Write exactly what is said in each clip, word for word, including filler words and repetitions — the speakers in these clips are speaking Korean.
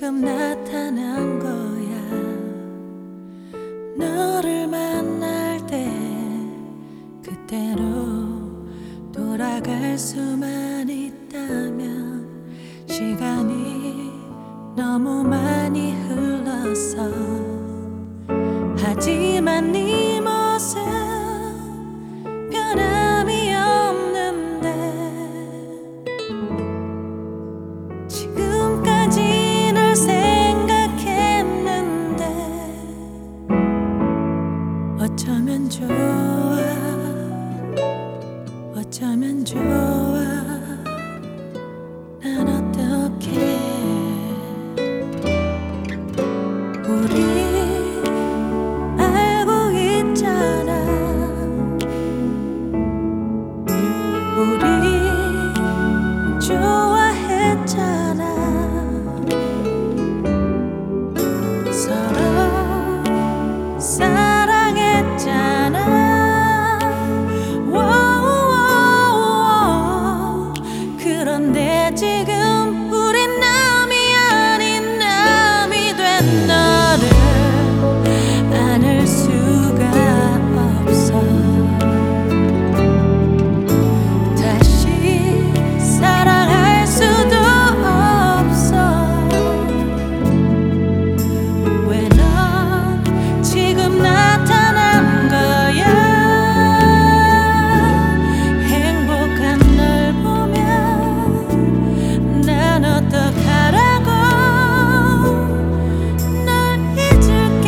지금 나타난 거야. 너를 만날 때 그때로 돌아갈 수만 있다면 시간이 너무 많이 흘렀어. 하지만 네 모습 변함이 없는데 지금까지 널 생각했는데 어쩌면 좋아, 어쩌면 좋아. 난 어떡해. 우리 알고 있잖아. 우리 좋아했잖아. 서로 사랑했잖아. 워우워우. 그런데 지금 우린 남이 아닌 남이 된 너를 안을 수가 없어. 다시 사랑할 수도 없어. 왜 넌 지금 나타난 거야. 행복한 널 보면 난 어떡하라고. 널 잊을게.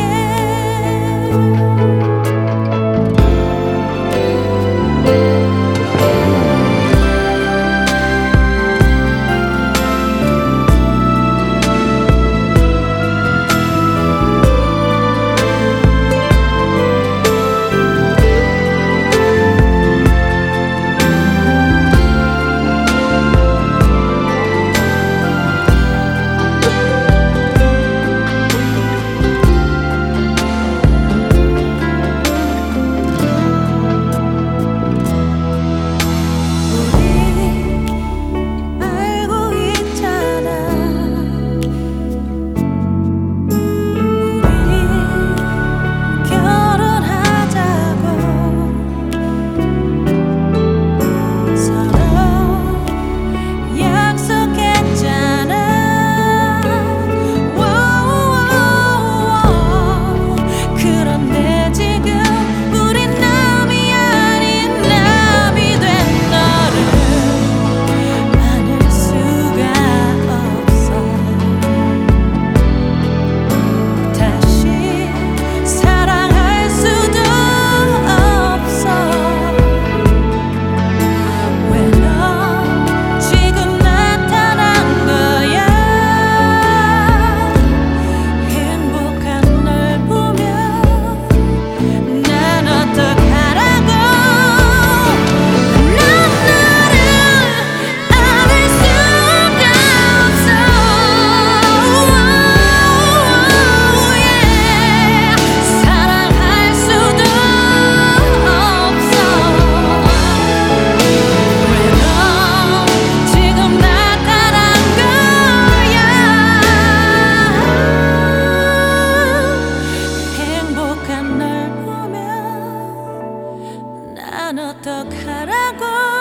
난 어떡하라고.